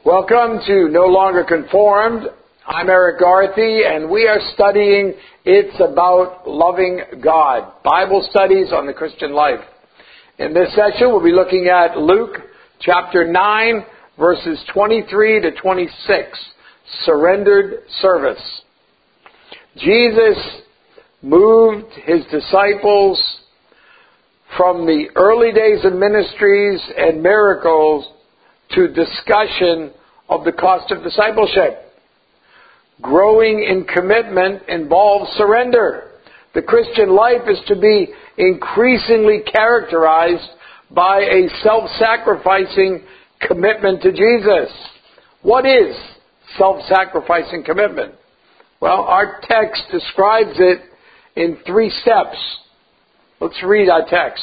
Welcome to No Longer Conformed. I'm Eric Garthy, and we are studying It's About Loving God, Bible studies on the Christian life. In this session, we'll be looking at Luke chapter 9, verses 23 to 26, Surrendered Service. Jesus moved his disciples from the early days of ministries and miracles to discussion of the cost of discipleship. Growing in commitment involves surrender. The Christian life is to be increasingly characterized by a self-sacrificing commitment to Jesus. What is self-sacrificing commitment? Well, our text describes it in 3 steps. Let's read our text.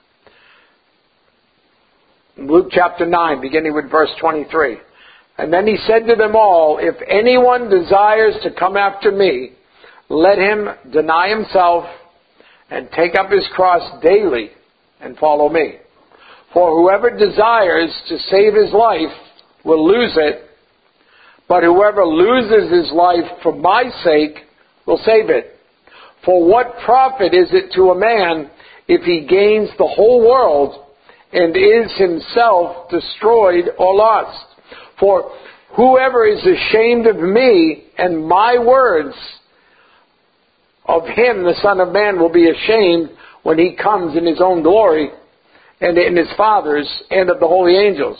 Luke chapter 9, beginning with verse 23. And then he said to them all, if anyone desires to come after me, let him deny himself and take up his cross daily and follow me. For whoever desires to save his life will lose it, but whoever loses his life for my sake will save it. For what profit is it to a man if he gains the whole world and is himself destroyed or lost? For whoever is ashamed of me and my words, of him the Son of Man will be ashamed when he comes in his own glory and in his Father's and of the holy angels.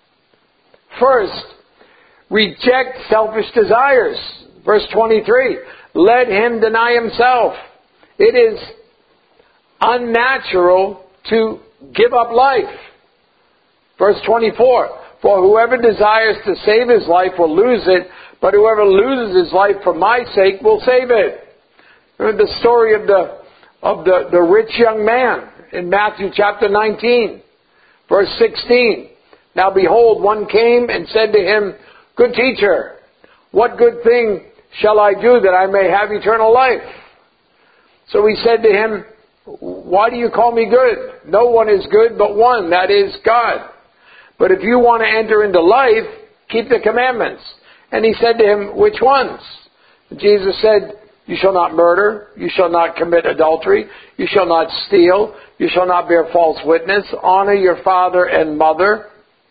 First, reject selfish desires. Verse 23, let him deny himself. It is unnatural to give up life. Verse 24, for whoever desires to save his life will lose it, but whoever loses his life for my sake will save it. Remember the story of the rich young man in Matthew chapter 19, verse 16. Now behold, one came and said to him, good teacher, what good thing shall I do that I may have eternal life? So he said to him, why do you call me good? No one is good but one, that is God. But if you want to enter into life, keep the commandments. And he said to him, which ones? Jesus said, you shall not murder, you shall not commit adultery, you shall not steal, you shall not bear false witness, honor your father and mother,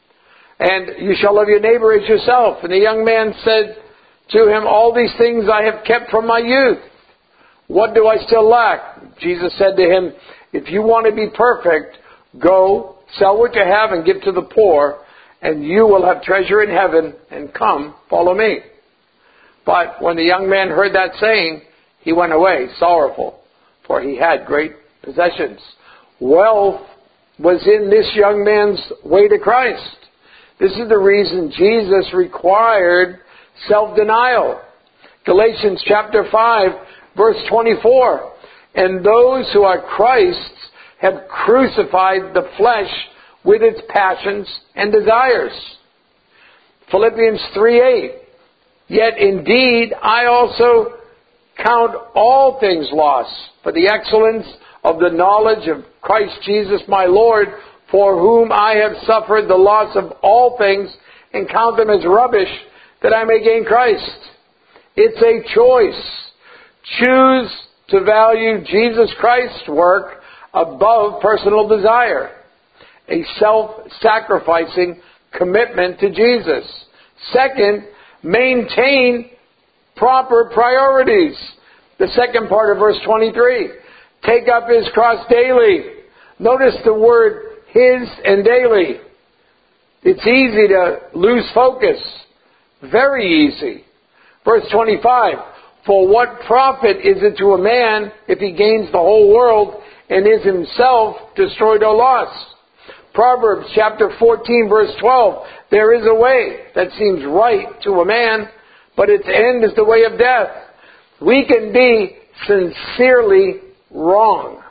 and you shall love your neighbor as yourself. And the young man said to him, all these things I have kept from my youth. What do I still lack? Jesus said to him, if you want to be perfect, go, sell what you have and give to the poor, and you will have treasure in heaven, and come, follow me. But when the young man heard that saying, he went away sorrowful, for he had great possessions. Wealth was in this young man's way to Christ. This is the reason Jesus required self-denial. Galatians chapter 5, verse 24. And those who are Christ's have crucified the flesh with its passions and desires. Philippians 3:8. Yet indeed I also count all things lost for the excellence of the knowledge of Christ Jesus my Lord, for whom I have suffered the loss of all things and count them as rubbish, that I may gain Christ. It's a choice. Choose to value Jesus Christ's work above personal desire. A self-sacrificing commitment to Jesus. Second, maintain proper priorities. The second part of verse 23. Take up his cross daily. Notice the word his and daily. It's easy to lose focus. Very easy. Verse 25. For what profit is it to a man if he gains the whole world and is himself destroyed or lost? Proverbs chapter 14 verse 12. There is a way that seems right to a man, but its end is the way of death. We can be sincerely wrong.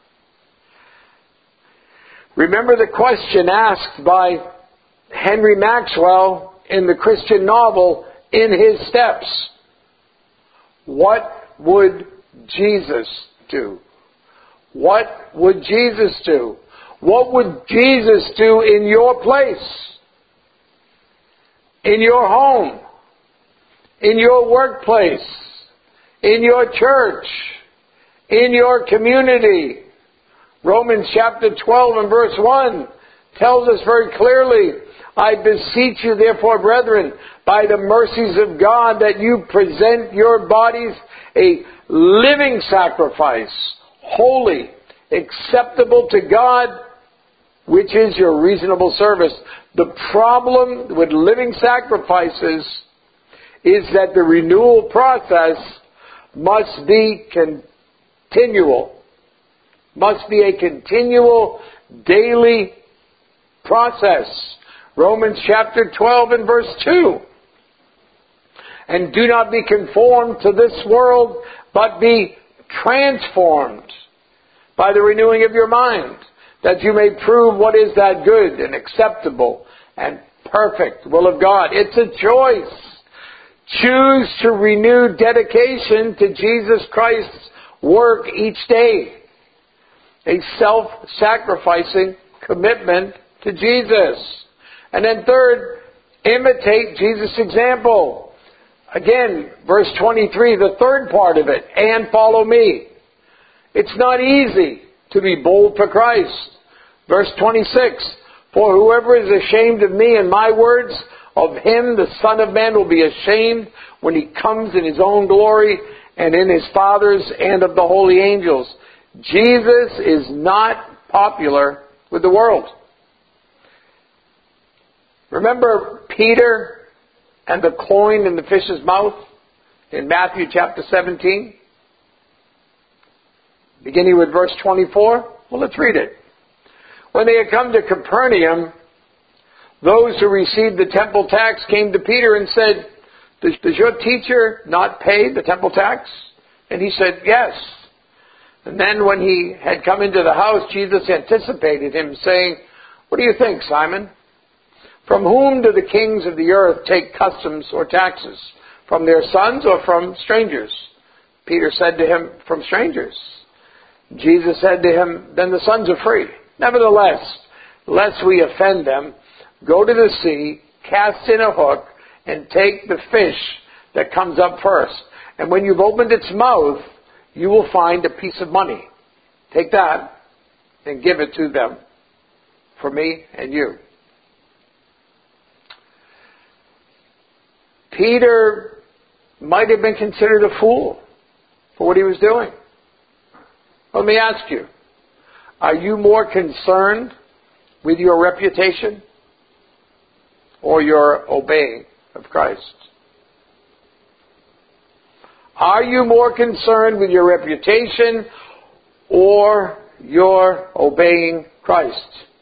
Remember the question asked by Henry Maxwell in the Christian novel In His Steps. What would Jesus do? What would Jesus do? What would Jesus do in your place? in your home, in your workplace, in your church, in your community. Romans chapter 12 and verse 1 tells us very clearly, I beseech you therefore, brethren, by the mercies of God, that you present your bodies a living sacrifice, holy, acceptable to God, which is your reasonable service. The problem with living sacrifices is that the renewal process must be continual. Must be a continual, daily process. Romans chapter 12 and verse 2. And do not be conformed to this world, but be transformed by the renewing of your mind, that you may prove what is that good and acceptable and perfect will of God. It's a choice. Choose to renew dedication to Jesus Christ's work each day. A self-sacrificing commitment to Jesus. And then third, imitate Jesus' example. Again, verse 23, the third part of it, and follow me. It's not easy to be bold for Christ. Verse 26, for whoever is ashamed of me and my words, of him the Son of Man will be ashamed when he comes in his own glory and in his Father's and of the holy angels. Jesus is not popular with the world. Remember Peter and the coin in the fish's mouth in Matthew chapter 17? Beginning with verse 24? Well, let's read it. When they had come to Capernaum, those who received the temple tax came to Peter and said, does your teacher not pay the temple tax? And he said, yes. And then when he had come into the house, Jesus anticipated him, saying, what do you think, Simon? From whom do the kings of the earth take customs or taxes? From their sons or from strangers? Peter said to him, from strangers. Jesus said to him, then the sons are free. Nevertheless, lest we offend them, go to the sea, cast in a hook, and take the fish that comes up first. And when you've opened its mouth, you will find a piece of money. Take that and give it to them for me and you. Peter might have been considered a fool for what he was doing. Let me ask you, are you more concerned with your reputation or your obeying of Christ? Are you more concerned with your reputation or your obeying Christ?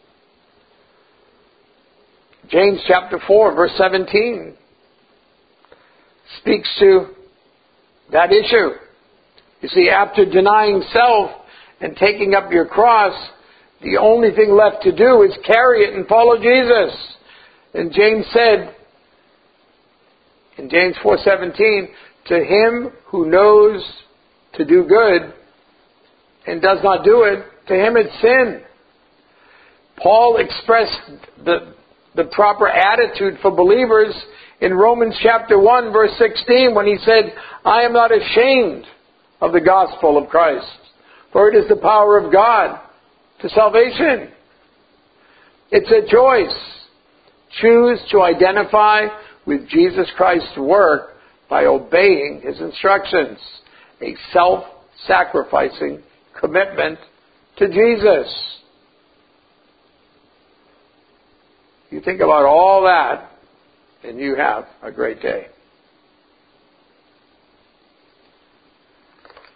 James chapter 4 verse 17 speaks to that issue. You see, after denying self and taking up your cross, the only thing left to do is carry it and follow Jesus. And James said, in James 4:17, to him who knows to do good and does not do it, to him it's sin. Paul expressed the proper attitude for believers in Romans chapter 1 verse 16 when he said, I am not ashamed of the gospel of Christ, for it is the power of God to salvation. It's a choice. Choose to identify with Jesus Christ's work by obeying his instructions. A self-sacrificing commitment to Jesus. You think about all that, and you have a great day.